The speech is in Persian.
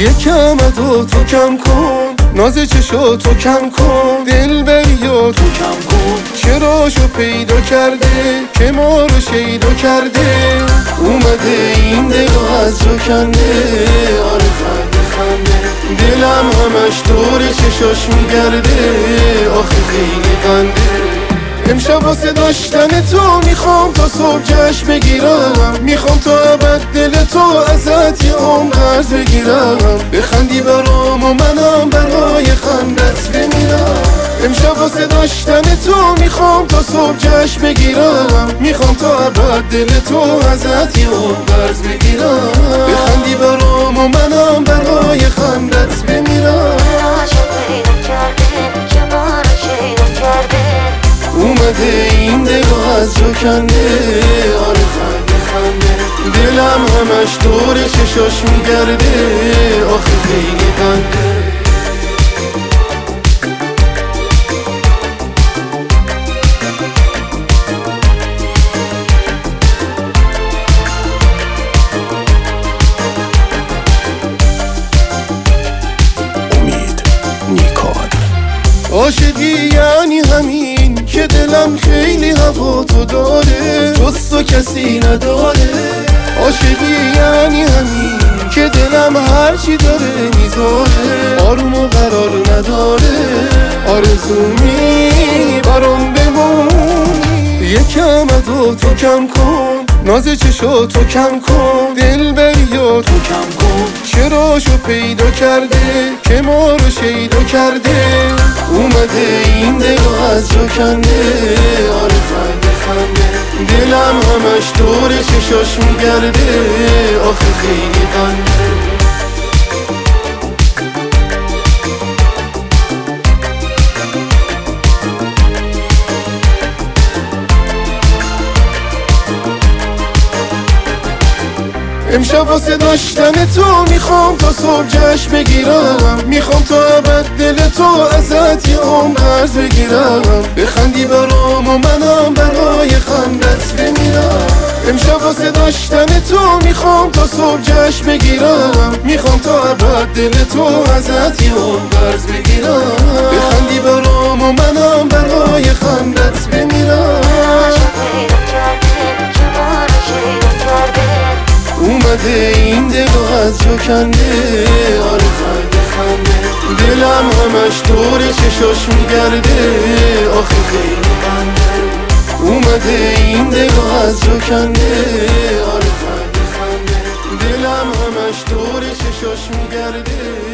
یکم ادا تو کم کن، ناز چشاتو کم کن، دل بریا تو کم کن. چراشو پیدا کرده که ما رو شیدا کرده، اومده این دلو از جو کنده. آره خنده خنده دلم همش دور چشاش میگرده، آخه خیلی خنده. امشب واسه داشتن تو میخوام تا صبح جشن بگیرم، میخوام تا ابد دل تو ازت یه عمر قرض بگیرم. بخندی برام و منم برای خندت بمیرم. امشب واسه داشتن تو میخوام تا صبح جشن بگیرم، میخوام تا ابد دل تو ازت یه عمر قرض بگیرم. بخندی برام و منم برای خندت بمیرم. اومده این دلو از جو کنده. آره خنده خنده دلم همش دور چشاش میگرده، آخه خیلی خنده. عاشقی یعنی همین که دلم خیلی هوا تو داره، جز تو کسی نداره. عاشقی یعنی همین که دلم هرچی داره میذاره، آروم و قرار نداره. آرزومی برام بمونی، یکم ادا تو کم کن، ناز چشاتو کم کن، دل بریا تو کم کن. چراشو پیدا کرده که ما رو شیدا کرده، اومده این دلو از جو کنده. آره خنده خنده دلم همش دور چشاش میگرده، آخه خیلی خنده. امشب واسه داشتن تو میخوام تا صبح جشن بگیرم، میخوام تا ابد دل تو ازت یه عمر قرض بگیرم. بخندی برام و منم برای خندت بمیرم. امشب واسه داشتن تو میخوام تا صبح جشن بگیرم، میخوام تا ابد دل تو ازت یه عمر قرض بگیرم. بخندی برام و منم برای خندت بمیرم. اومده این دلو از جو کنده. آره خنده خنده دلم همش دور چشاش میگرده، آخه خیلی خنده. اومده این دلو از جو کنده. آره خنده خنده دلم همش دور چشاش میگرده.